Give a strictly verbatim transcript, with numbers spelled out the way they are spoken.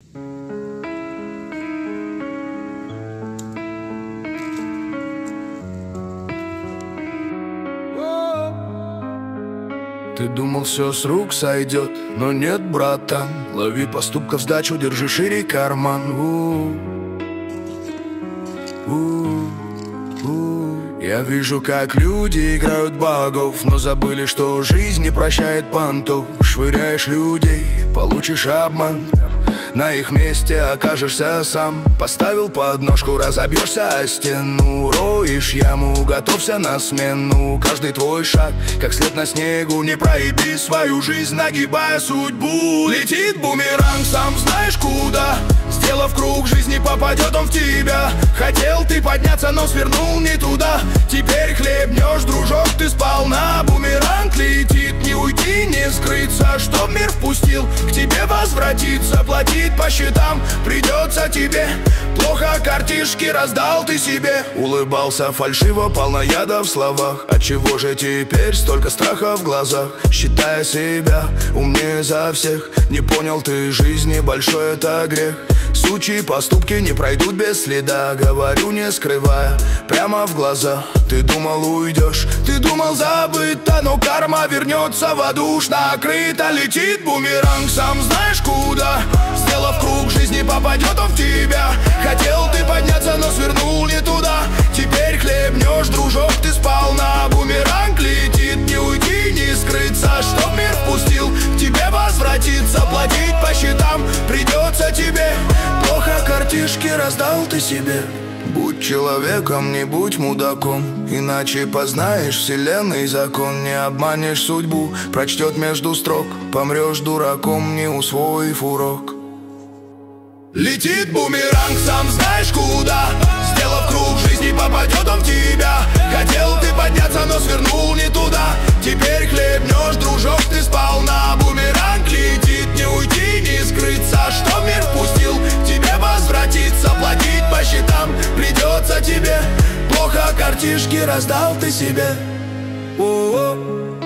Ты думал, все с рук сойдет, но нет, братан. Лови поступков сдачу, держи шире карман. У -у -у -у. Я вижу, как люди играют богов, но забыли, что жизнь не прощает понтов. Швыряешь людей, получишь обман, на их месте окажешься сам. Поставил подножку, разобьешься о стену. Роешь яму, готовься на смену. Каждый твой шаг, как след на снегу. Не проеби свою жизнь, нагибая судьбу. Летит бумеранг, сам знаешь куда. Сделав круг, жизни попадет он в тебя. Хотел ты подняться, но свернул не туда. Теперь хлебнешь, дружок, ты сполна. Бумеранг летит, не уйти, не скрыться. Чтоб мир впустил, к тебе возвратиться. Платить по счетам придется тебе. Плохо картишки раздал ты себе. Улыбался фальшиво, полно яда в словах. Отчего же теперь столько страха в глазах? Считая себя умнее за всех. Не понял ты жизни, большой это грех. Сучьи поступки не пройдут без следа. Говорю, не скрывая, прямо в глаза. Ты думал, уйдешь, ты думал, забыто, но карма вернется в аду. Уж накрыто, летит бумеранг, сам знаешь куда. Сделав круг, жизни попадет он в тебя. Хотел ты подняться, но свернул не туда. Теперь хлебнешь, дружок, ты сполна. Бумеранг летит, не уйти, не скрыться. Чтоб мир впустил, к тебе возвратиться. Платить по счетам придется тебе. Плохо картишки раздал ты себе. Будь человеком, не будь мудаком, иначе познаешь вселенной закон. Не обманешь судьбу, прочтет между строк. Помрешь дураком, не усвоив урок. Летит бумеранг, сам знаешь куда. Сделав круг, жизни попадет он в тебя. Хотел ты подняться, но свернул не туда. Теперь хлебнешь, дружок, ты сполна. Бумеранг летит, не уйти, не скрыться. Чтоб мир впустил, к тебе возвратиться. Платить по счетам придется тебе. Плохо картишки раздал ты себе. О-о-о.